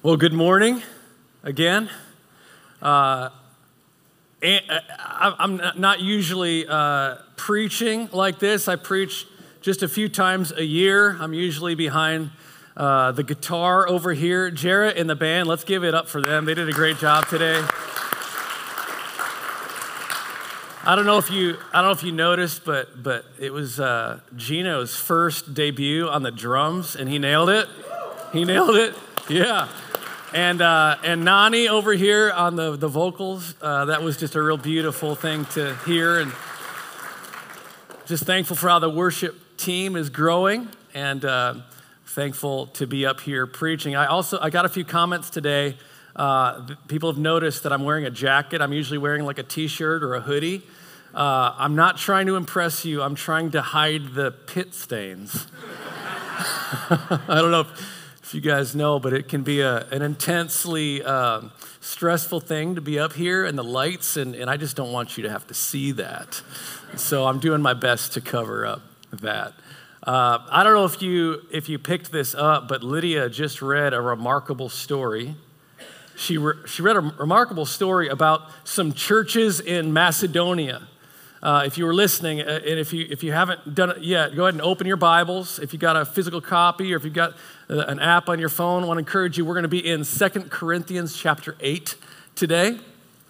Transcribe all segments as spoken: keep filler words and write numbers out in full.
Well, good morning again. Uh, and, uh, I'm not usually uh, preaching like this. I preach just a few times a year. I'm usually behind uh, the guitar over here. Jarrett and the band, let's give it up for them. They did a great job today. I don't know if you I don't know if you noticed, but but it was uh, Gino's first debut on the drums, and he nailed it. He nailed it. Yeah. And uh, and Nani over here on the, the vocals, uh, that was just a real beautiful thing to hear. And just thankful for how the worship team is growing, and uh, thankful to be up here preaching. I also, I got a few comments today. Uh, people have noticed that I'm wearing a jacket. I'm usually wearing like a t-shirt or a hoodie. Uh, I'm not trying to impress you. I'm trying to hide the pit stains. I don't know if... If you guys know, but it can be a, an intensely um, stressful thing to be up here and the lights, and, and I just don't want you to have to see that. So I'm doing my best to cover up that. Uh, I don't know if you if you picked this up, but Lydia just read a remarkable story. She, re, she read a remarkable story about some churches in Macedonia. Uh, if you were listening, uh, and if you if you haven't done it yet, go ahead and open your Bibles. If you got a physical copy, or if you've got uh, an app on your phone, I want to encourage you. We're going to be in Second Corinthians chapter eight today.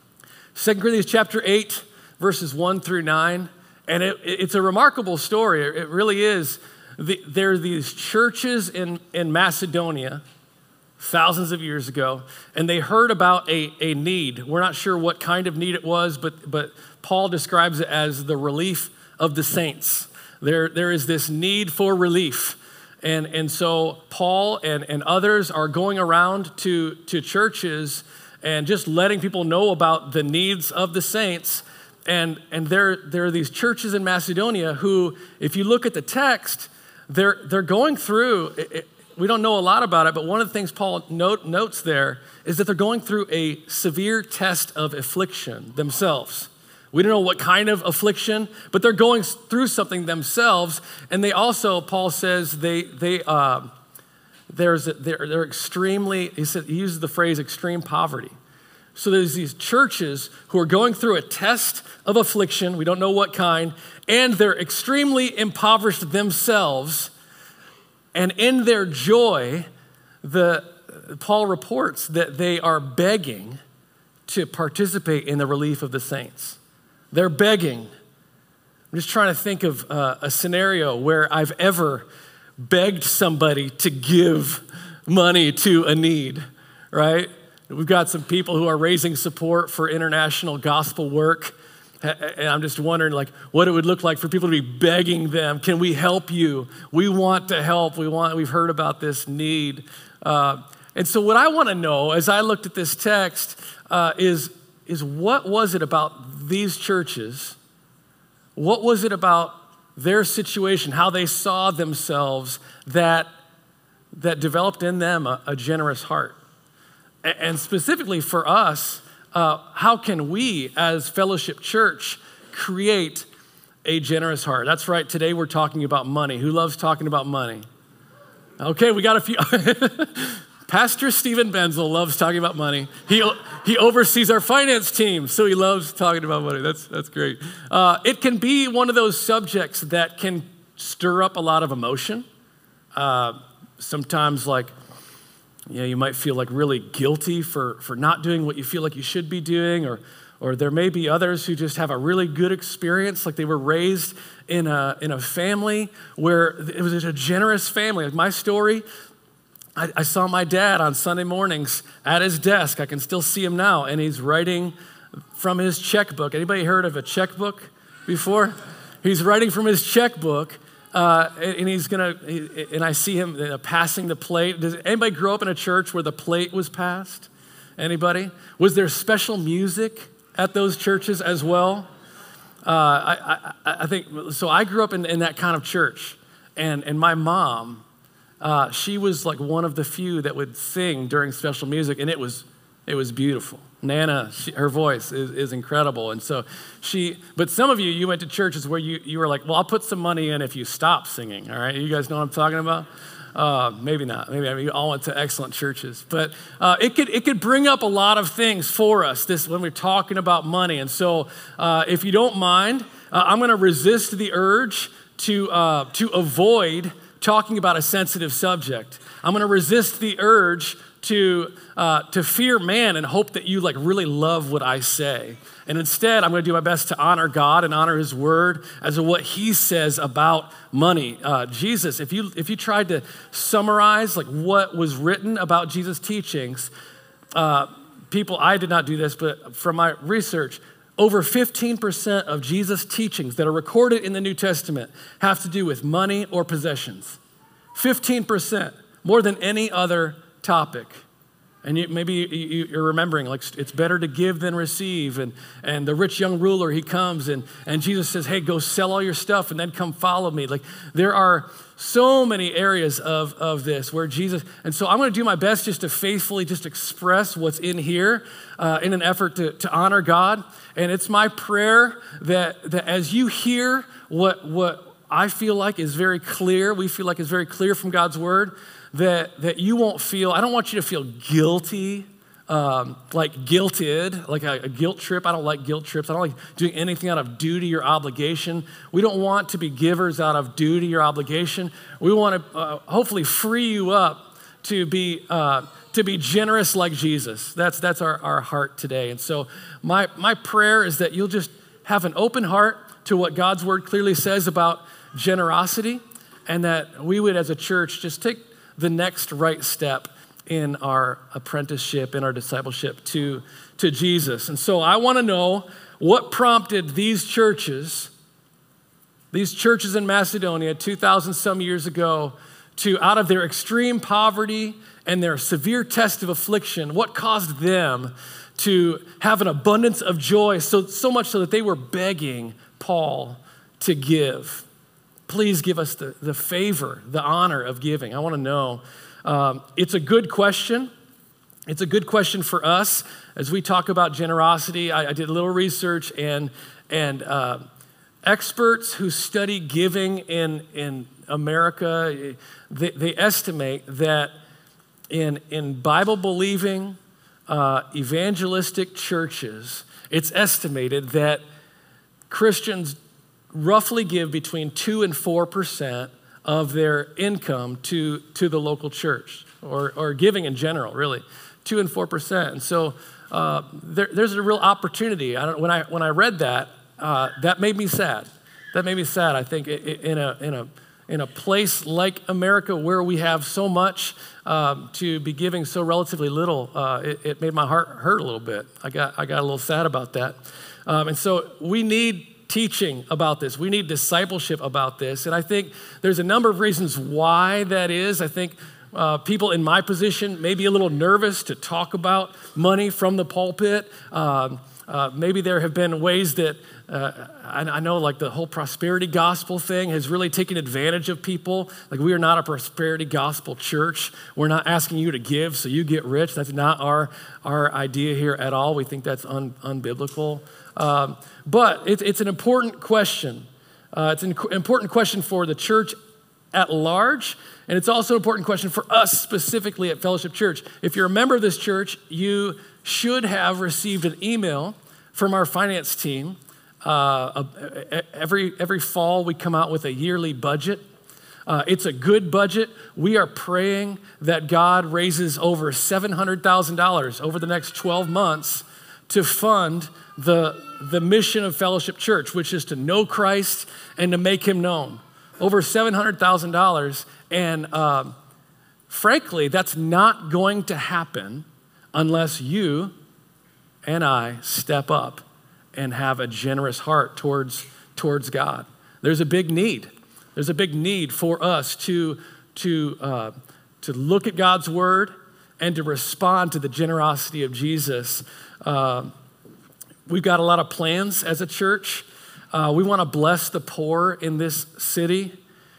Second Corinthians chapter eight, verses one through nine, and it, it's a remarkable story. It really is. The, there are these churches in in Macedonia, thousands of years ago, and they heard about a, a need. We're not sure what kind of need it was, but but Paul describes it as the relief of the saints. There, there is this need for relief. And, and so Paul and, and others are going around to, to churches and just letting people know about the needs of the saints. And, and there, there are these churches in Macedonia who, if you look at the text, they're, they're going through, it, it, we don't know a lot about it, but one of the things Paul note, notes there is that they're going through a severe test of affliction themselves. We don't know what kind of affliction, but they're going through something themselves. And they also, Paul says, they they uh, there's a, they're they're extremely. He said he uses the phrase extreme poverty. So there's these churches who are going through a test of affliction. We don't know what kind, and they're extremely impoverished themselves. And in their joy, the Paul reports that they are begging to participate in the relief of the saints. They're begging. I'm just trying to think of uh, a scenario where I've ever begged somebody to give money to a need, right? We've got some people who are raising support for international gospel work, and I'm just wondering, like, what it would look like for people to be begging them, can we help you? We want to help. We want, we've heard about this need. Uh, and so what I want to know as I looked at this text uh, is, is what was it about these churches? What was it about their situation, how they saw themselves that, that developed in them a, a generous heart? And specifically for us, uh, how can we as Fellowship Church create a generous heart? That's right, today we're talking about money. Who loves talking about money? Okay, we got a few. Pastor Stephen Benzel loves talking about money. He he oversees our finance team, so he loves talking about money. That's that's great. Uh, it can be one of those subjects that can stir up a lot of emotion. Uh, sometimes, like, you know, you might feel like really guilty for for not doing what you feel like you should be doing, or or there may be others who just have a really good experience, like they were raised in a in a family where it was a generous family. Like my story. I, I saw my dad on Sunday mornings at his desk. I can still see him now, and he's writing from his checkbook. Anybody heard of a checkbook before? He's writing from his checkbook, uh, and he's gonna. And I see him passing the plate. Does anybody grow up in a church where the plate was passed? Anybody? Was there special music at those churches as well? Uh, I, I, I think so. I grew up in, in that kind of church, and and my mom. Uh, she was like one of the few that would sing during special music, and it was it was beautiful. Nana, she, her voice is, is incredible, and so she. But some of you, you went to churches where you you were like, well, I'll put some money in if you stop singing. All right, you guys know what I'm talking about. Uh, maybe not. Maybe I mean, you all went to excellent churches. But uh, it could it could bring up a lot of things for us this when we're talking about money. And so uh, if you don't mind, uh, I'm going to resist the urge to uh, to avoid talking about a sensitive subject. I'm going to resist the urge to uh, to fear man and hope that you like really love what I say. And instead, I'm going to do my best to honor God and honor his word as to what he says about money. Uh, Jesus, if you if you tried to summarize like what was written about Jesus' teachings, uh, people, I did not do this, but from my research, over fifteen percent of Jesus' teachings that are recorded in the New Testament have to do with money or possessions. fifteen percent, more than any other topic. And you, maybe you, you're remembering, like, it's better to give than receive. And, and the rich young ruler, he comes and, and Jesus says, hey, go sell all your stuff and then come follow me. Like, there are so many areas of, of this where Jesus, and so I'm going to do my best just to faithfully just express what's in here uh, in an effort to, to honor God. And it's my prayer that, that as you hear what, what I feel like is very clear, we feel like is very clear from God's word, that that you won't feel, I don't want you to feel guilty, um, like guilted, like a, a guilt trip. I don't like guilt trips. I don't like doing anything out of duty or obligation. We don't want to be givers out of duty or obligation. We want to uh, hopefully free you up to be uh, to be generous like Jesus. That's that's our, our heart today. And so my my prayer is that you'll just have an open heart to what God's word clearly says about generosity, and that we would as a church just take the next right step in our apprenticeship, in our discipleship to, to Jesus. And so I want to know what prompted these churches, these churches in Macedonia two thousand some years ago, to out of their extreme poverty and their severe test of affliction, what caused them to have an abundance of joy, so, so much so that they were begging Paul to give. Please give us the, the favor, the honor of giving. I want to know. Um, it's a good question. It's a good question for us as we talk about generosity. I, I did a little research, and and uh, experts who study giving in in America, they, they estimate that in in Bible-believing uh, evangelistic churches, it's estimated that Christians roughly give between two and four percent of their income to, to the local church, or, or giving in general, really, two and four percent. And so uh, there, there's a real opportunity. I don't, when I when I read that, uh, that made me sad. That made me sad. I think in a in a in a place like America where we have so much, um, to be giving so relatively little, uh, it, it made my heart hurt a little bit. I got I got a little sad about that. Um, and so we need teaching about this. We need discipleship about this. And I think there's a number of reasons why that is. I think uh, people in my position may be a little nervous to talk about money from the pulpit. Um, uh, maybe there have been ways that uh, I, I know like the whole prosperity gospel thing has really taken advantage of people. Like, we are not a prosperity gospel church. We're not asking you to give so you get rich. That's not our, our idea here at all. We think that's un, unbiblical. Um, but it, it's an important question. Uh, it's an important question for the church at large, and it's also an important question for us specifically at Fellowship Church. If you're a member of this church, you should have received an email from our finance team. Uh, every, every fall, we come out with a yearly budget. Uh, it's a good budget. We are praying that God raises over seven hundred thousand dollars over the next twelve months to fund the, the mission of Fellowship Church, which is to know Christ and to make him known. Over seven hundred thousand dollars. And um, frankly, that's not going to happen unless you and I step up and have a generous heart towards, towards God. There's a big need. There's a big need for us to, to, uh, to look at God's word and to respond to the generosity of Jesus. Uh, we've got a lot of plans as a church. Uh, we want to bless the poor in this city.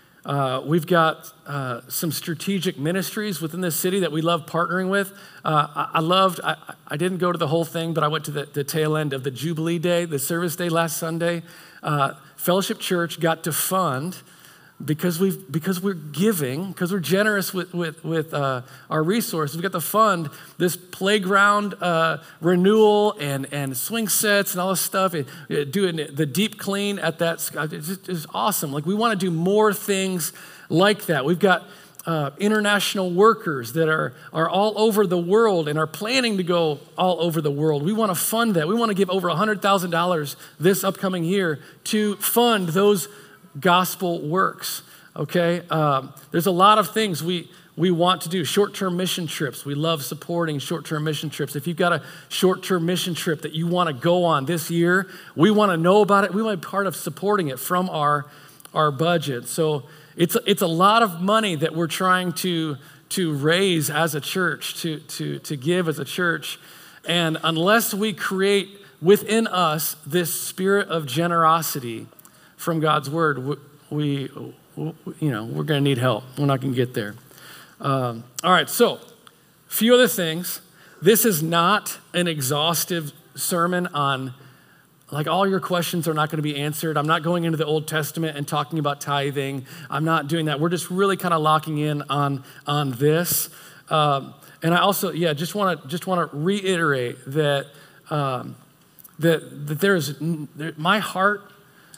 Uh, we've got uh, some strategic ministries within this city that we love partnering with. Uh, I, I loved, I, I didn't go to the whole thing, but I went to the, the tail end of the Jubilee Day, the service day last Sunday. Uh, Fellowship Church got to fund because we've because we're giving, because we're generous with with with uh, our resources. We got to fund this playground uh, renewal and and swing sets and all this stuff. And uh, doing the deep clean at that, it's, just, it's awesome. Like we want to do more things like that. We've got uh, international workers that are are all over the world and are planning to go all over the world. We want to fund that. We want to give over a hundred thousand dollars this upcoming year to fund those gospel works, okay? Um, there's a lot of things we we want to do. Short-term mission trips. We love supporting short-term mission trips. If you've got a short-term mission trip that you want to go on this year, we want to know about it. We want to be part of supporting it from our, our budget. So it's, it's a lot of money that we're trying to, to raise as a church, to, to, to give as a church. And unless we create within us this spirit of generosity from God's word, we, we you know, we're going to need help. We're not going to get there. Um, all right, so a few other things. This is not an exhaustive sermon on, like all your questions are not going to be answered. I'm not going into the Old Testament and talking about tithing. I'm not doing that. We're just really kind of locking in on, on this. Um, and I also, yeah, just want to just want to reiterate that um, that that there's there, my heart.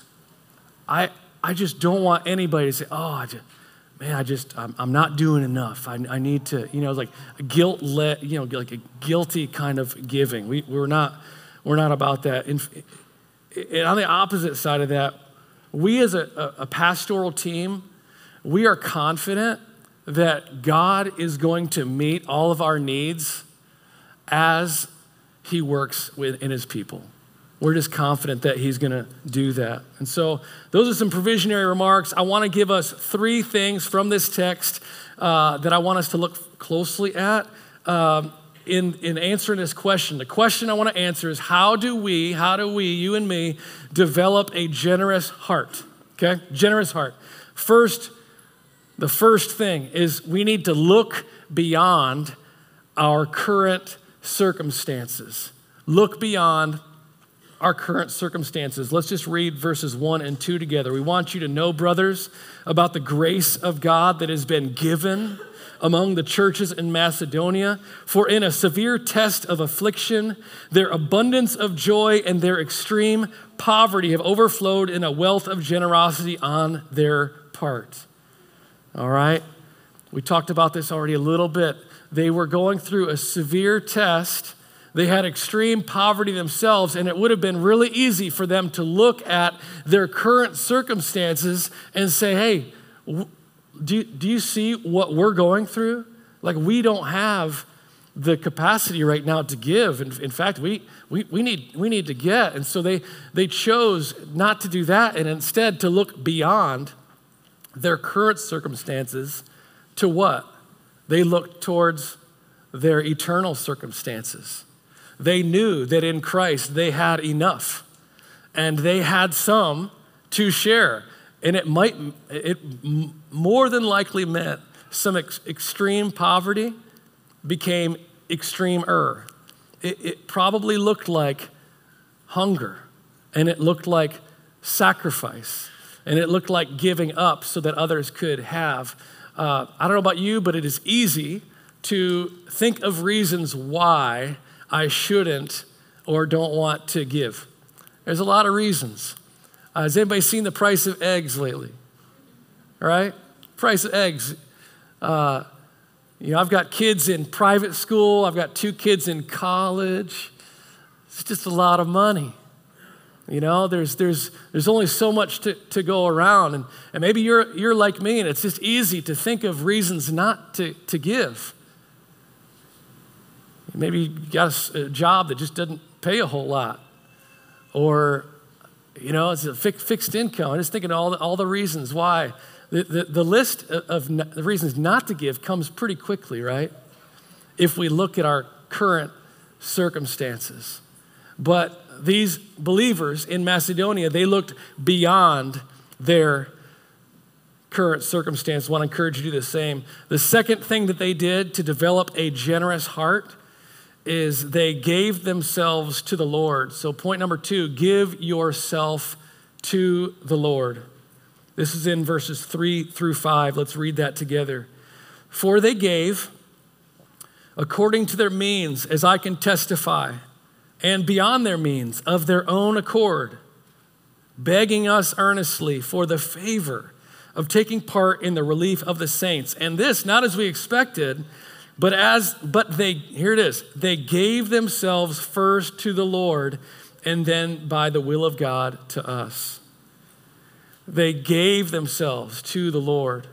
I I just don't want anybody to say, oh, I just, man, I just, I'm, I'm not doing enough. I, I need to, you know, like a guilt, let, you know, like a guilty kind of giving. We, we're not, we're not about that. And, and on the opposite side of that, we as a, a, a pastoral team, we are confident that God is going to meet all of our needs as he works with, in his people. We're just confident that he's going to do that. And so those are some provisionary remarks. I want to give us three things from this text uh, that I want us to look closely at um, in, in answering this question. The question I want to answer is how do we, how do we, you and me, develop a generous heart? Okay, generous heart. First, the first thing is we need to look beyond our current circumstances. Look beyond our current circumstances. Let's just read verses one and two together. We want you to know, brothers, about the grace of God that has been given among the churches in Macedonia. For in a severe test of affliction, their abundance of joy and their extreme poverty have overflowed in a wealth of generosity on their part. All right? We talked about this already a little bit. They were going through a severe test. They had extreme poverty themselves, and it would have been really easy for them to look at their current circumstances and say, hey, do you, do you see what we're going through? Like, we don't have the capacity right now to give. In, in fact, we, we, we, need, we need to get. And so they, they chose not to do that and instead to look beyond their current circumstances to what? They looked towards their eternal circumstances. They knew that in Christ they had enough and they had some to share. And it might, it more than likely meant some ex- extreme poverty became extreme-er. It, it probably looked like hunger, and it looked like sacrifice, and it looked like giving up so that others could have. Uh, I don't know about you, but it is easy to think of reasons why I shouldn't or don't want to give. There's a lot of reasons. Uh, has anybody seen the price of eggs lately? All right? Price of eggs. Uh, you know, I've got kids in private school. I've got two kids in college. It's just a lot of money. You know, there's there's there's only so much to, to go around. And, and maybe you're you're like me, and it's just easy to think of reasons not to, to give. Maybe you got a job that just doesn't pay a whole lot. Or, you know, it's a fixed income. I'm just thinking of all the, all the reasons why. The, the, the list of the reasons not to give comes pretty quickly, right? If we look at our current circumstances. But these believers in Macedonia, they looked beyond their current circumstance. I want to encourage you to do the same. The second thing that they did to develop a generous heart is they gave themselves to the Lord. So point number two, give yourself to the Lord. This is in verses three through five. Let's read that together. For they gave according to their means, as I can testify, and beyond their means, of their own accord, begging us earnestly for the favor of taking part in the relief of the saints. And this, not as we expected, but as, but they, here it is, they gave themselves first to the Lord, and then by the will of God to us. They gave themselves to the Lord.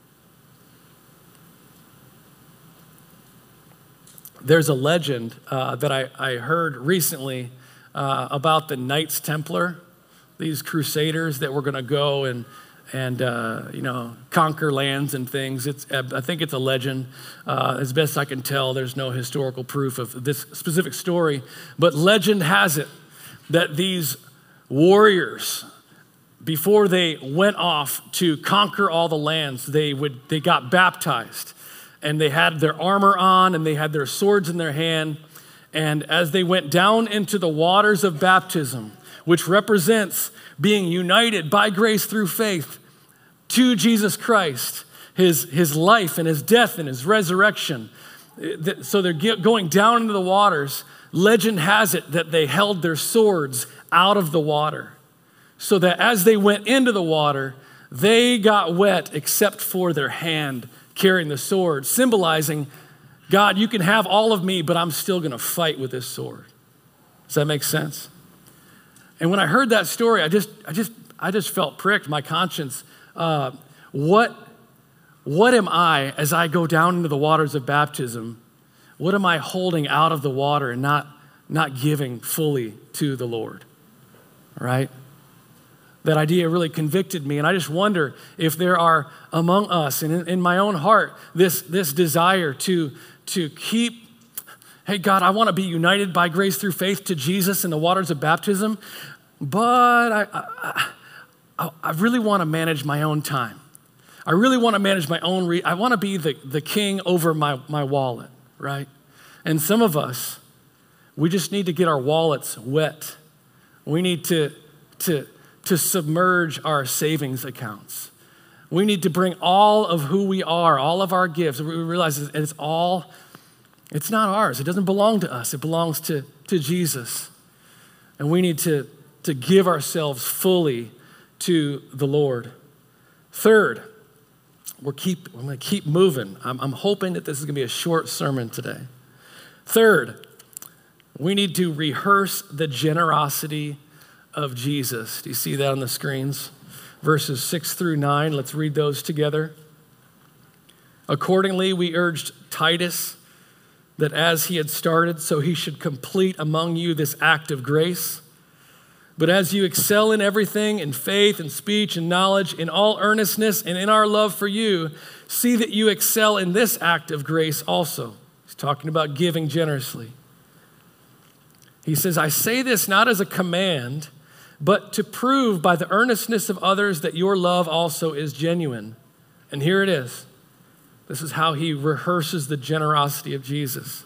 There's a legend uh, that I, I heard recently uh, about the Knights Templar, these crusaders that were going to go and and uh, you know conquer lands and things. It's I think it's a legend. Uh, as best I can tell, there's no historical proof of this specific story, but legend has it that these warriors, before they went off to conquer all the lands, they would they got baptized, and they had their armor on and they had their swords in their hand, and as they went down into the waters of baptism, which represents being united by grace through faith to Jesus Christ, his, his life and his death and his resurrection. So they're going down into the waters. Legend has it that they held their swords out of the water so that as they went into the water, they got wet except for their hand carrying the sword, symbolizing, God, you can have all of me, but I'm still going to fight with this sword. Does that make sense? And when I heard that story, I just, I just, I just felt pricked, my conscience. Uh, what, what am I as I go down into the waters of baptism? What am I holding out of the water and not, not giving fully to the Lord? Right? That idea really convicted me, and I just wonder if there are among us, and in, in my own heart, this, this desire to, to keep. Hey, God, I want to be united by grace through faith to Jesus in the waters of baptism, but I, I, I, I really want to manage my own time. I really want to manage my own, re- I want to be the, the king over my, my wallet, right? And some of us, we just need to get our wallets wet. We need to, to, to submerge our savings accounts. We need to bring all of who we are, all of our gifts. We realize it's all It's not ours. It doesn't belong to us. It belongs to, to Jesus. And we need to, to give ourselves fully to the Lord. Third, we're keep, I'm going to keep moving. I'm, I'm hoping that this is going to be a short sermon today. Third, we need to rehearse the generosity of Jesus. Do you see that on the screens? Verses six through nine. Let's read those together. Accordingly, we urged Titus that as he had started, so he should complete among you this act of grace. But as you excel in everything, in faith and speech and knowledge, in all earnestness and in our love for you, see that you excel in this act of grace also. He's talking about giving generously. He says, I say this not as a command, but to prove by the earnestness of others that your love also is genuine. And here it is. This is how he rehearses the generosity of Jesus.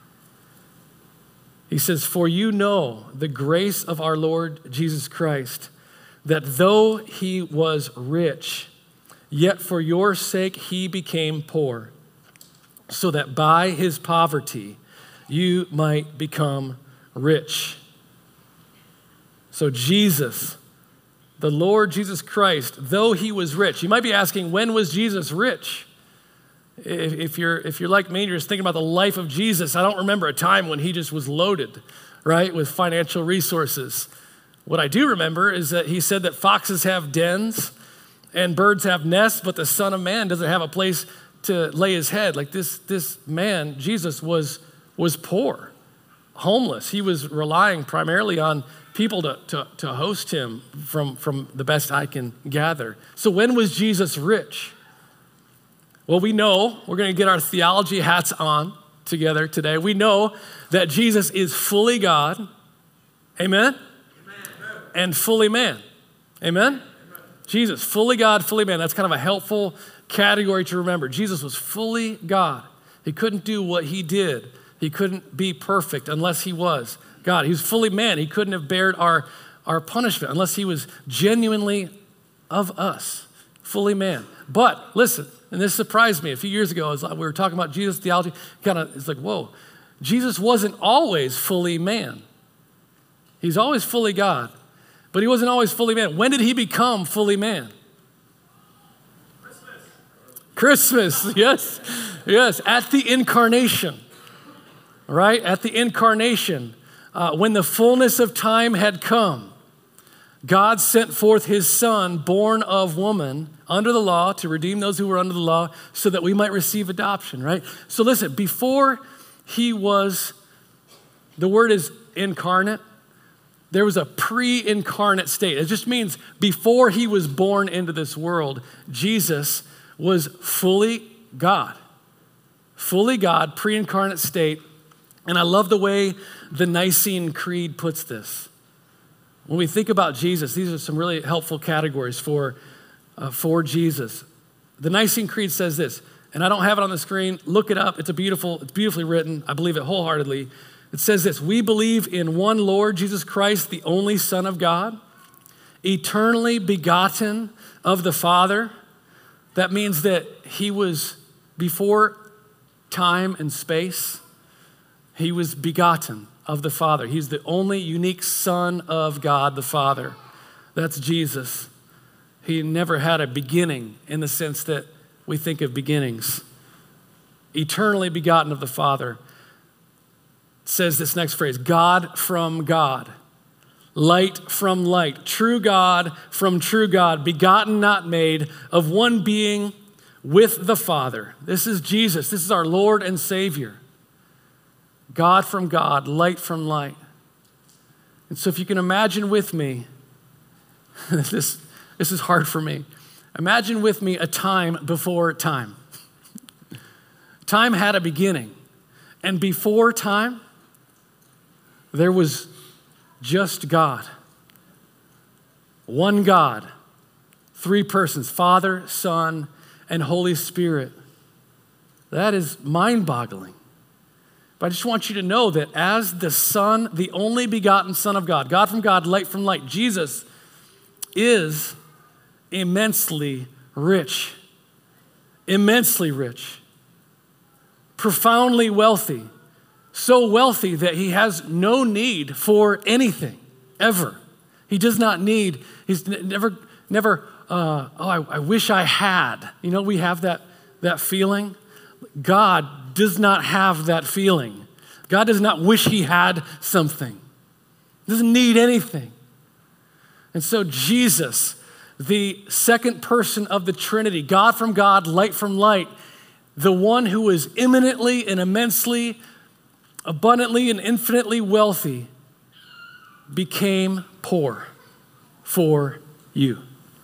He says, for you know the grace of our Lord Jesus Christ, that though he was rich, yet for your sake he became poor, so that by his poverty you might become rich. So Jesus, the Lord Jesus Christ, though he was rich, you might be asking, when was Jesus rich? If you're, if you're like me, you're just thinking about the life of Jesus. I don't remember a time when he just was loaded, right, with financial resources. What I do remember is that he said that foxes have dens and birds have nests, but the Son of Man doesn't have a place to lay his head. Like this, this man, Jesus, was, was poor, homeless. He was relying primarily on people to, to, to host him from, from the best I can gather. So when was Jesus rich? Well, we know, we're going to get our theology hats on together today. We know that Jesus is fully God, amen, amen. And fully man, amen? Amen? Jesus, fully God, fully man. That's kind of a helpful category to remember. Jesus was fully God. He couldn't do what he did. He couldn't be perfect unless he was God. He was fully man. He couldn't have bared our, our punishment unless he was genuinely of us. fully man. But listen, and this surprised me a few years ago as we were talking about Jesus theology, kind of, it's like, whoa, Jesus wasn't always fully man. He's always fully God, but he wasn't always fully man. When did he become fully man? Christmas, yes, yes, at the incarnation, right? At the incarnation, uh, when the fullness of time had come, God sent forth his son, born of woman, under the law, to redeem those who were under the law, so that we might receive adoption, right? So listen, before he was, the word is incarnate, there was a pre-incarnate state. It just means before he was born into this world, Jesus was fully God. Fully God, pre-incarnate state. And I love the way the Nicene Creed puts this. When we think about Jesus, these are some really helpful categories for, uh, for Jesus. The Nicene Creed says this, and I don't have it on the screen. Look it up. It's a beautiful, it's beautifully written. I believe it wholeheartedly. It says this: we believe in one Lord Jesus Christ, the only Son of God, eternally begotten of the Father. That means that he was before time and space. He was begotten of the Father. He's the only unique Son of God, the Father. That's Jesus. He never had a beginning in the sense that we think of beginnings. Eternally begotten of the Father. It says this next phrase: God from God. Light from light, true God from true God, begotten, not made, of one being with the Father. This is Jesus. This is our Lord and Savior. God from God, light from light. And so if you can imagine with me, this, this is hard for me. Imagine with me a time before time. Time had a beginning. And before time, there was just God. One God, three persons, Father, Son, and Holy Spirit. That is mind-boggling. But I just want you to know that as the Son, the only begotten Son of God, God from God, light from light, Jesus is immensely rich. Immensely rich. Profoundly wealthy. So wealthy that he has no need for anything, ever. He does not need, he's never, never, uh, oh, I, I wish I had. You know, we have that, that feeling. God does not have that feeling. God does not wish he had something. He doesn't need anything. And so Jesus, the second person of the Trinity, God from God, light from light, the one who is imminently and immensely abundantly and infinitely wealthy, became poor for you.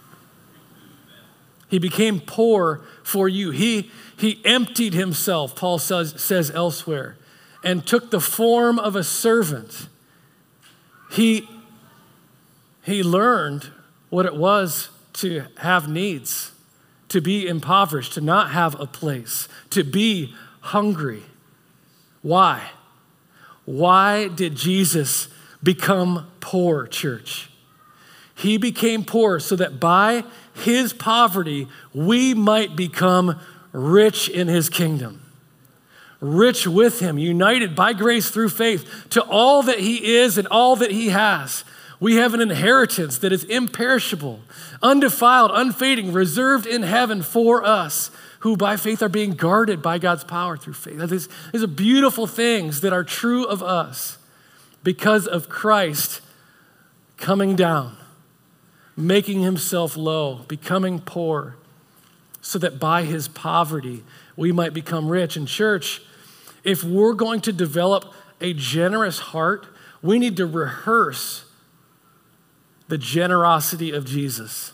He became poor for you. He, he emptied himself, Paul says, says elsewhere, and took the form of a servant. He, he learned what it was to have needs, to be impoverished, to not have a place, to be hungry. Why? Why did Jesus become poor, church? He became poor so that by his poverty, we might become rich in his kingdom. Rich with him, united by grace through faith to all that he is and all that he has. We have an inheritance that is imperishable, undefiled, unfading, reserved in heaven for us, who by faith are being guarded by God's power through faith. These, these are beautiful things that are true of us because of Christ coming down, making himself low, becoming poor, so that by his poverty we might become rich. And church, if we're going to develop a generous heart, we need to rehearse the generosity of Jesus.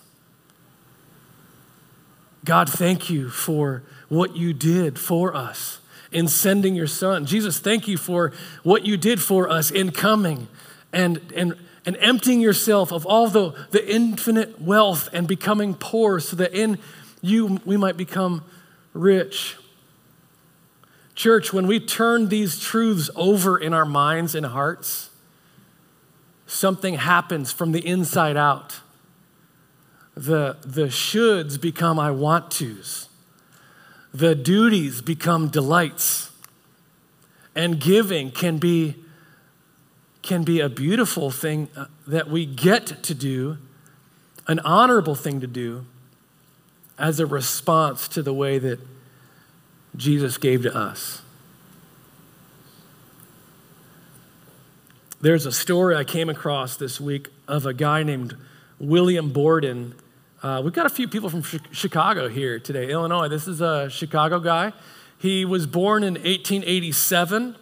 God, thank you for what you did for us in sending your son. Jesus, thank you for what you did for us in coming and, and, and emptying yourself of all the, the infinite wealth and becoming poor so that in you we might become rich. Church, when we turn these truths over in our minds and hearts, something happens from the inside out. The, the shoulds become I want tos. The duties become delights. And giving can be, can be a beautiful thing that we get to do, an honorable thing to do as a response to the way that Jesus gave to us. There's a story I came across this week of a guy named William Borden. Uh, we've got a few people from ch- Chicago here today, Illinois. This is a Chicago guy. He was born in eighteen eighty-seven,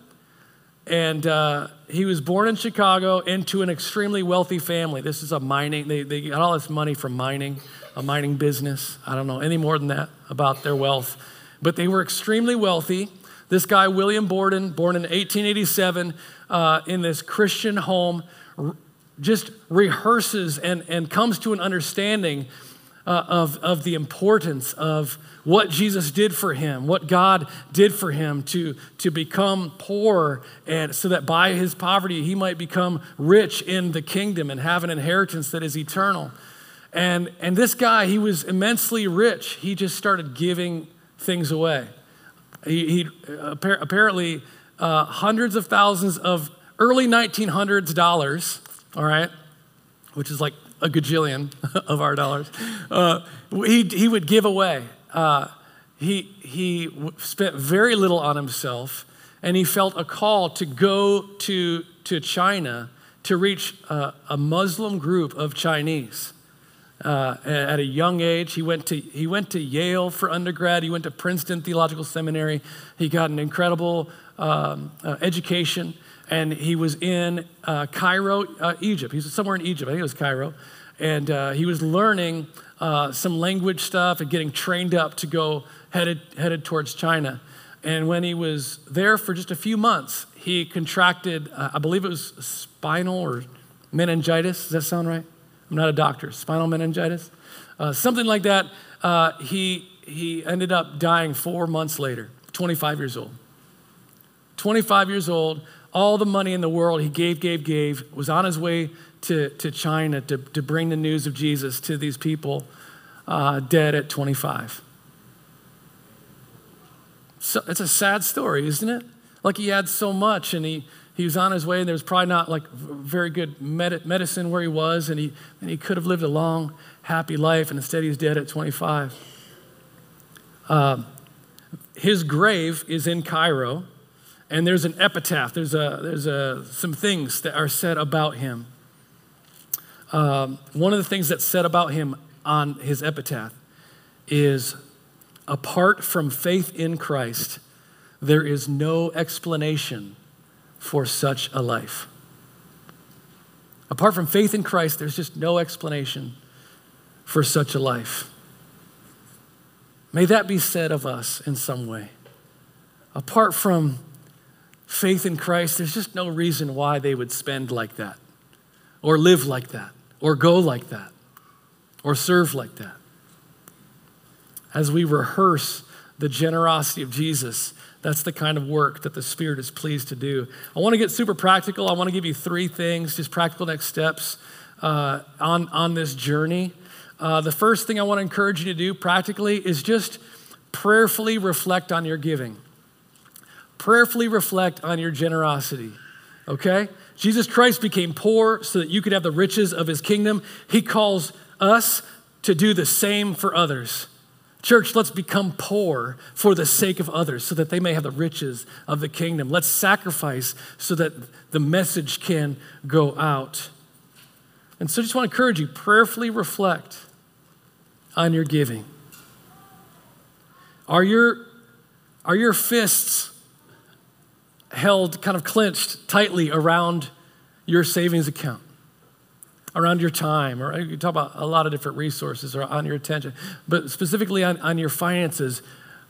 and uh, he was born in Chicago into an extremely wealthy family. This is a mining, they, they got all this money from mining, a mining business. I don't know any more than that about their wealth, but they were extremely wealthy. This guy, William Borden, born in eighteen eighty-seven, uh, in this Christian home, r- just rehearses and, and comes to an understanding uh, of, of the importance of what Jesus did for him, what God did for him to, to become poor, and so that by his poverty he might become rich in the kingdom and have an inheritance that is eternal. And, and this guy, he was immensely rich. He just started giving things away. He, he apparently uh, hundreds of thousands of early nineteen hundreds dollars, all right, which is like a gajillion of our dollars, uh, he, he would give away. Uh, he, he spent very little on himself, and he felt a call to go to, to China to reach uh, a Muslim group of Chinese. Uh, at a young age, he went to he went to Yale for undergrad. He went to Princeton Theological Seminary. He got an incredible um, uh, education, and he was in uh, Cairo, uh, Egypt. He was somewhere in Egypt. I think it was Cairo, and uh, he was learning uh, some language stuff and getting trained up to go headed headed towards China. And when he was there for just a few months, he contracted, uh, I believe it was spinal or meningitis. Does that sound right? I'm not a doctor. Spinal meningitis, uh, something like that. Uh, he he ended up dying four months later, twenty-five years old. twenty-five years old, all the money in the world he gave, gave, gave, was on his way to, to China to, to bring the news of Jesus to these people, uh, dead at twenty-five. So it's a sad story, isn't it? Like he had so much, and he He was on his way, and there was probably not like very good med- medicine where he was, and he and he could have lived a long, happy life, and instead he's dead at twenty-five. Um, his grave is in Cairo, and there's an epitaph. There's a there's a some things that are said about him. Um, one of the things that's said about him on his epitaph is, apart from faith in Christ, there is no explanation for such a life. Apart from faith in Christ, there's just no explanation for such a life. May that be said of us in some way. Apart from faith in Christ, there's just no reason why they would spend like that, or live like that, or go like that, or serve like that. As we rehearse the generosity of Jesus, that's the kind of work that the Spirit is pleased to do. I want to get super practical. I want to give you three things, just practical next steps uh, on, on this journey. Uh, the first thing I want to encourage you to do practically is just prayerfully reflect on your giving. Prayerfully reflect on your generosity, okay? Jesus Christ became poor so that you could have the riches of his kingdom. He calls us to do the same for others. Church, let's become poor for the sake of others so that they may have the riches of the kingdom. Let's sacrifice so that the message can go out. And so I just want to encourage you, prayerfully reflect on your giving. Are your, are your fists held kind of clenched tightly around your savings account? Around your time, or you talk about a lot of different resources, or on your attention, but specifically on, on your finances,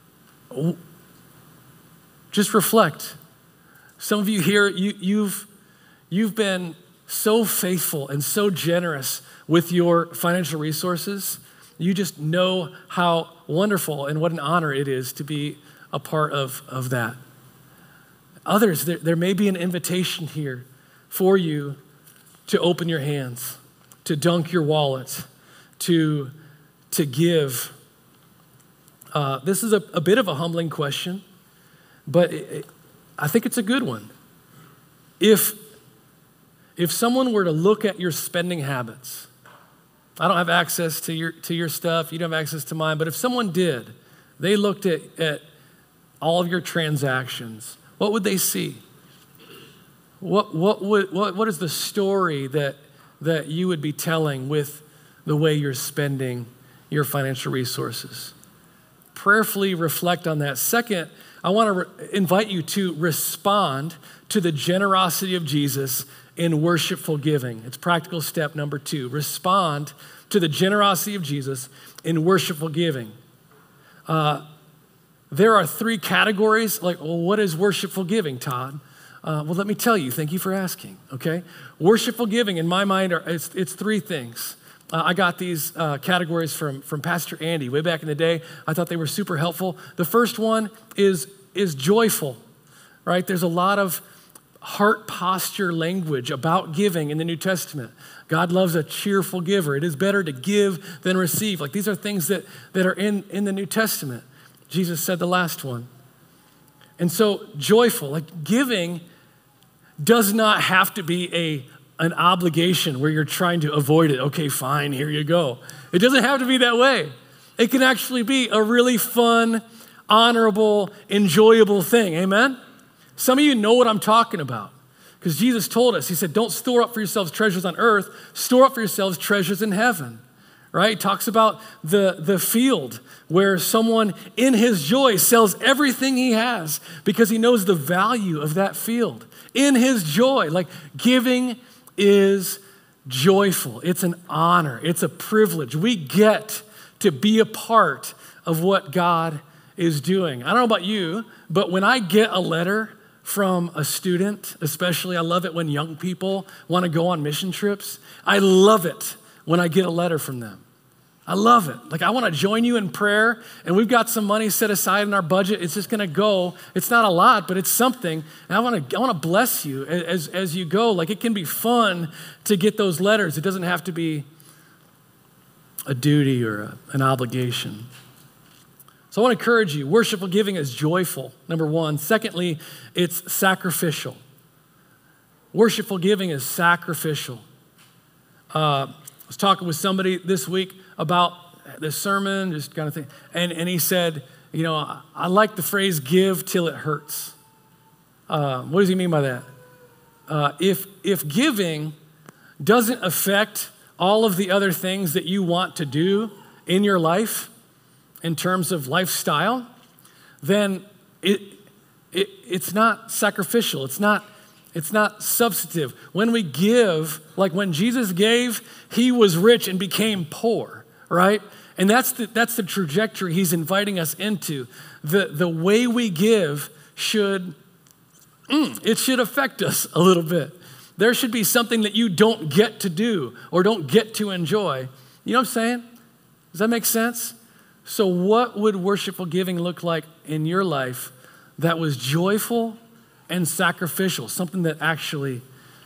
just reflect. Some of you here, you, you've, you've been so faithful and so generous with your financial resources. You just know how wonderful and what an honor it is to be a part of, of that. Others, there, there may be an invitation here for you to open your hands, to dunk your wallet, to, to give? Uh, this is a, a bit of a humbling question, but it, it, I think it's a good one. If, if someone were to look at your spending habits, I don't have access to your, to your stuff, you don't have access to mine, but if someone did, they looked at, at all of your transactions, what would they see? What, what, would, what, what is the story that, that you would be telling with the way you're spending your financial resources? Prayerfully reflect on that. Second, I want to re- invite you to respond to the generosity of Jesus in worshipful giving. It's practical step number two. Respond to the generosity of Jesus in worshipful giving. Uh, there are three categories. Like, well, what is worshipful giving, Todd? Uh, well, let me tell you. Thank you for asking, okay? Worshipful giving, in my mind, are, it's, it's three things. Uh, I got these uh, categories from, from Pastor Andy way back in the day. I thought they were super helpful. The first one is, is joyful, right? There's a lot of heart posture language about giving in the New Testament. God loves a cheerful giver. It is better to give than receive. Like, these are things that, that are in, in the New Testament. Jesus said the last one. And so joyful, like giving does not have to be a an obligation where you're trying to avoid it. Okay, fine, here you go. It doesn't have to be that way. It can actually be a really fun, honorable, enjoyable thing. Amen? Some of you know what I'm talking about because Jesus told us, he said, don't store up for yourselves treasures on earth, store up for yourselves treasures in heaven, right? He talks about the, the field where someone in his joy sells everything he has because he knows the value of that field. In his joy, like giving is joyful. It's an honor. It's a privilege. We get to be a part of what God is doing. I don't know about you, but when I get a letter from a student, especially, I love it when young people want to go on mission trips. I love it when I get a letter from them. I love it. Like, I want to join you in prayer, and we've got some money set aside in our budget. It's just going to go. It's not a lot, but it's something. And I want to I want to bless you as, as you go. Like, it can be fun to get those letters. It doesn't have to be a duty or a, an obligation. So I want to encourage you. Worshipful giving is joyful, number one. Secondly, it's sacrificial. Worshipful giving is sacrificial. Uh, I was talking with somebody this week about this sermon, just kind of thing. And, and he said, you know, I, I like the phrase give till it hurts. Uh, what does he mean by that? Uh, if, if giving doesn't affect all of the other things that you want to do in your life in terms of lifestyle, then it, it it's not sacrificial. It's not It's not substantive. When we give, like when Jesus gave, he was rich and became poor, right? And that's the, that's the trajectory he's inviting us into. The, the way we give should, mm, it should affect us a little bit. There should be something that you don't get to do or don't get to enjoy. You know what I'm saying? Does that make sense? So what would worshipful giving look like in your life that was joyful and sacrificial, something that actually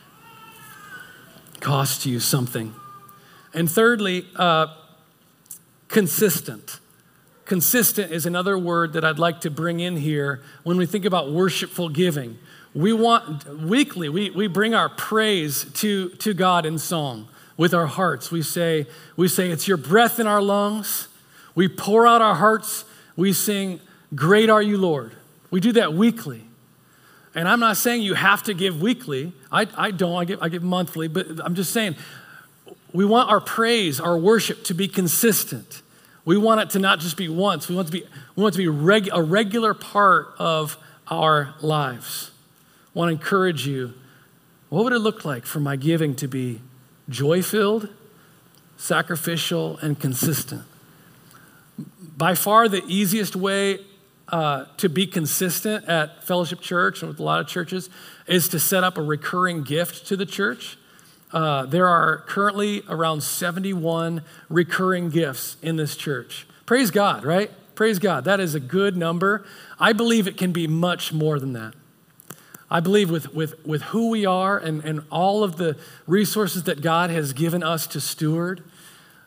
cost you something? And thirdly, uh, consistent. Consistent is another word that I'd like to bring in here when we think about worshipful giving. We want, weekly, we, we bring our praise to, to God in song with our hearts. We say, we say, it's your breath in our lungs. We pour out our hearts. We sing, great are you, Lord. We do that weekly. And I'm not saying you have to give weekly. I, I don't, I give, I give monthly, but I'm just saying we want our praise, our worship to be consistent. We want it to not just be once. We want it to be, we want it to be reg, a regular part of our lives. I want to encourage you, what would it look like for my giving to be joy-filled, sacrificial, and consistent? By far the easiest way Uh, to be consistent at Fellowship Church and with a lot of churches is to set up a recurring gift to the church. Uh, there are currently around seventy-one recurring gifts in this church. Praise God, right? Praise God. That is a good number. I believe it can be much more than that. I believe with, with, with who we are and, and all of the resources that God has given us to steward,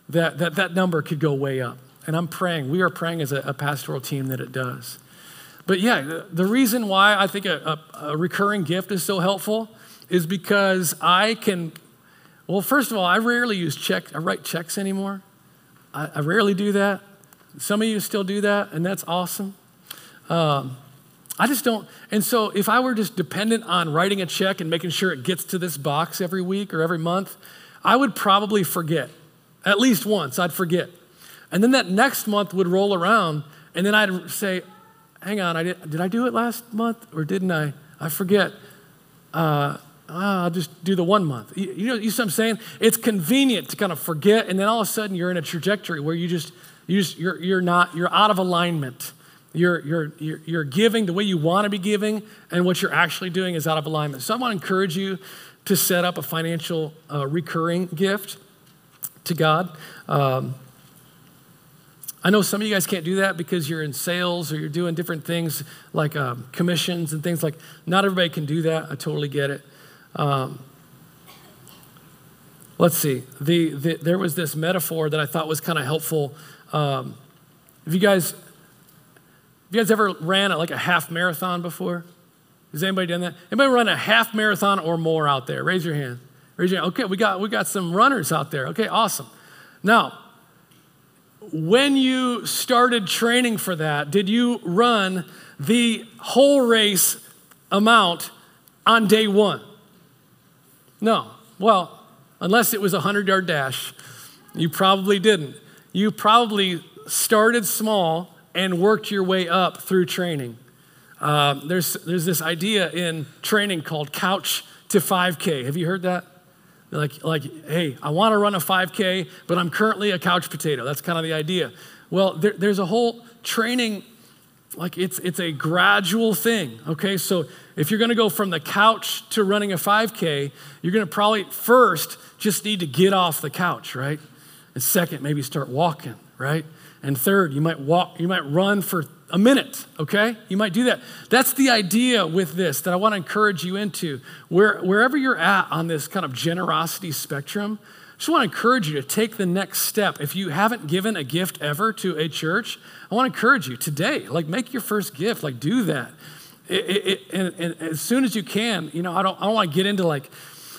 that that, that number could go way up. And I'm praying, we are praying as a, a pastoral team that it does. But yeah, the, the reason why I think a, a, a recurring gift is so helpful is because I can, well, first of all, I rarely use checks, I write checks anymore. I, I rarely do that. Some of you still do that, and that's awesome. Um, I just don't, and so if I were just dependent on writing a check and making sure it gets to this box every week or every month, I would probably forget. At least once, I'd forget. And then that next month would roll around, and then I'd say, hang on, I did, did I do it last month or didn't I? I forget. Uh, I'll just do the one month. You, you know, you see what I'm saying? It's convenient to kind of forget, and then all of a sudden you're in a trajectory where you just, you just you're, you're not, you're out of alignment. You're, you're, you're, you're giving the way you want to be giving, and what you're actually doing is out of alignment. So I want to encourage you to set up a financial uh, recurring gift to God. Um, I know some of you guys can't do that because you're in sales or you're doing different things like um, commissions and things like, not everybody can do that. I totally get it. Um, let's see. The, the there was this metaphor that I thought was kind of helpful. Um, have you guys, have you guys ever ran a, like a half marathon before? Has anybody done that? Anybody run a half marathon or more out there? Raise your hand. Raise your hand. Okay, we got we got some runners out there. Okay, awesome. Now, when you started training for that, did you run the whole race amount on day one? No. Well, unless it was a hundred-yard dash, you probably didn't. You probably started small and worked your way up through training. Um, there's, there's this idea in training called couch to five K. Have you heard that? Like, like, hey, I want to run a five K, but I'm currently a couch potato. That's kind of the idea. Well, there, there's a whole training, like it's it's a gradual thing, okay? So if you're going to go from the couch to running a five K, you're going to probably first just need to get off the couch, right? And second, maybe start walking, right? And third, you might walk, you might run for a minute, okay? You might do that. That's the idea with this that I want to encourage you into. Where, wherever you're at on this kind of generosity spectrum, I just want to encourage you to take the next step. If you haven't given a gift ever to a church, I want to encourage you today, like make your first gift, like do that. It, it, it, and, and as soon as you can, you know, I don't, I don't want to get into like,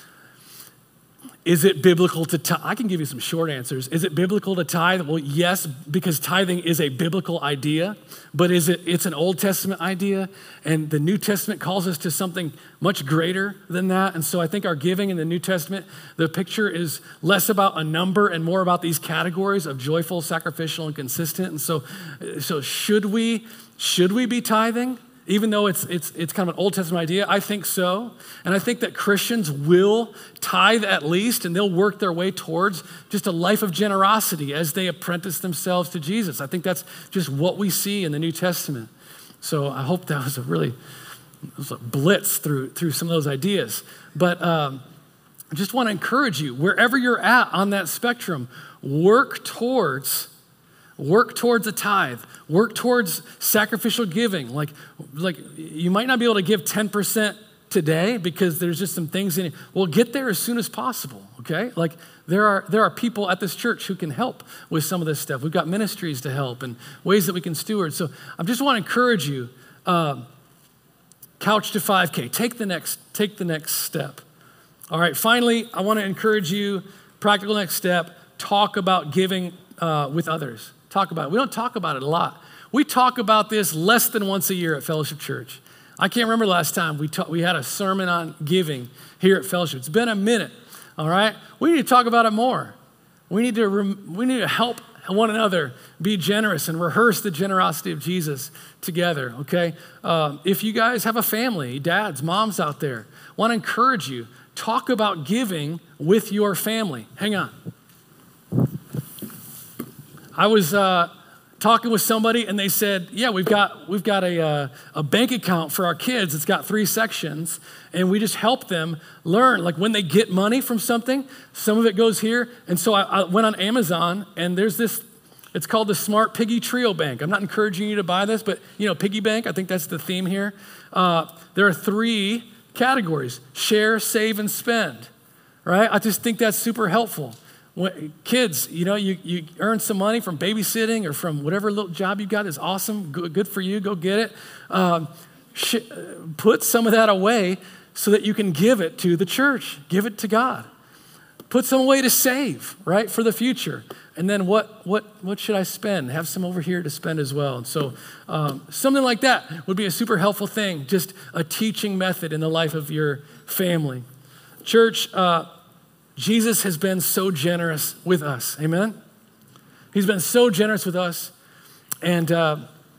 is it biblical to tithe? I can give you some short answers. Is it biblical to tithe? Well, yes, because tithing is a biblical idea, but is it? It's an Old Testament idea, and the New Testament calls us to something much greater than that. And so I think our giving in the New Testament, the picture is less about a number and more about these categories of joyful, sacrificial, and consistent. And so, so should we? Should we be tithing? Even though it's it's it's kind of an Old Testament idea, I think so. And I think that Christians will tithe at least, and they'll work their way towards just a life of generosity as they apprentice themselves to Jesus. I think that's just what we see in the New Testament. So I hope that was a really it was a blitz through, through some of those ideas. But um, I just want to encourage you, wherever you're at on that spectrum, work towards Work towards a tithe. Work towards sacrificial giving. Like, like you might not be able to give ten percent today because there's just some things in it. Well, get there as soon as possible, okay? Like there are there are people at this church who can help with some of this stuff. We've got ministries to help and ways that we can steward. So I just want to encourage you, uh, couch to five K. Take the next, take the next step. All right, finally, I want to encourage you, practical next step, talk about giving uh, with others. Talk about it. We don't talk about it a lot. We talk about this less than once a year at Fellowship Church. I can't remember the last time we ta- we had a sermon on giving here at Fellowship. It's been a minute, all right? We need to talk about it more. We need to rem- we need to help one another be generous and rehearse the generosity of Jesus together, okay? Uh, if you guys have a family, dads, moms out there, want to encourage you, talk about giving with your family. Hang on. I was uh, talking with somebody and they said, yeah, we've got we've got a, uh, a bank account for our kids. It's got three sections and we just help them learn. Like when they get money from something, some of it goes here. And so I, I went on Amazon and there's this, it's called the Smart Piggy Trio Bank. I'm not encouraging you to buy this, but you know, piggy bank, I think that's the theme here. Uh, there are three categories: share, save, and spend, right? I just think that's super helpful. When, kids, you know, you, you earn some money from babysitting or from whatever little job you got is awesome. Good, good for you. Go get it. Um, sh- put some of that away so that you can give it to the church. Give it to God. Put some away to save, right, for the future. And then what what what should I spend? Have some over here to spend as well. And so um, something like that would be a super helpful thing, just a teaching method in the life of your family. Church, uh, Jesus has been so generous with us. Amen? He's been so generous with us. And uh,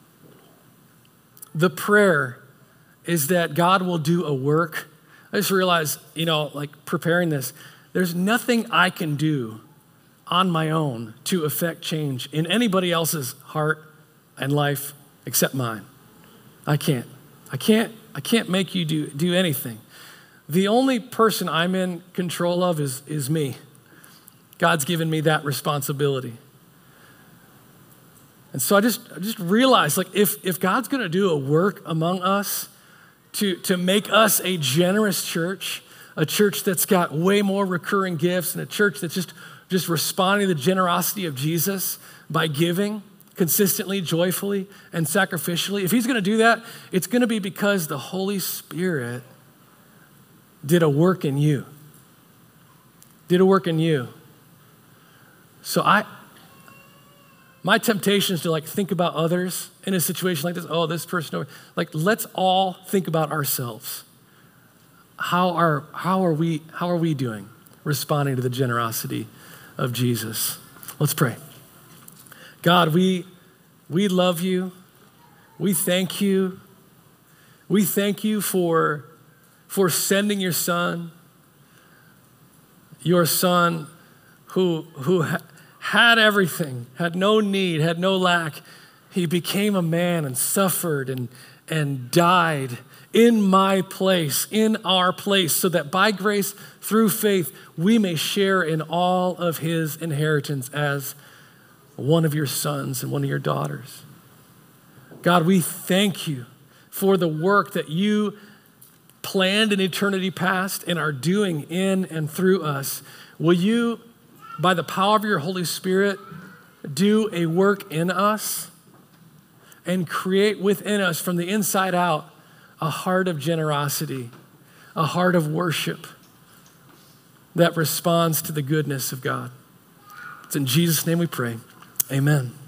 the prayer is that God will do a work. I just realized, you know, like preparing this, there's nothing I can do on my own to affect change in anybody else's heart and life except mine. I can't. I can't. I can't make you do, do anything. The only person I'm in control of is, is me. God's given me that responsibility. And so I just, I just realized, like, if, if God's going to do a work among us to, to make us a generous church, a church that's got way more recurring gifts, and a church that's just, just responding to the generosity of Jesus by giving consistently, joyfully, and sacrificially. If he's going to do that, it's going to be because the Holy Spirit did a work in you. Did a work in you. So I, my temptation is to like think about others in a situation like this. Oh, this person over. Like, let's all think about ourselves. How are, how are we, how are we doing responding to the generosity of Jesus? Let's pray. God, we, we love you. We thank you. We thank you for, for sending your son, your son who, who ha- had everything, had no need, had no lack. He became a man and suffered and, and died in my place, in our place, so that by grace, through faith, we may share in all of his inheritance as one of your sons and one of your daughters. God, we thank you for the work that you planned in eternity past and are doing in and through us. Will you, by the power of your Holy Spirit, do a work in us and create within us from the inside out a heart of generosity, a heart of worship that responds to the goodness of God. It's in Jesus' name we pray. Amen.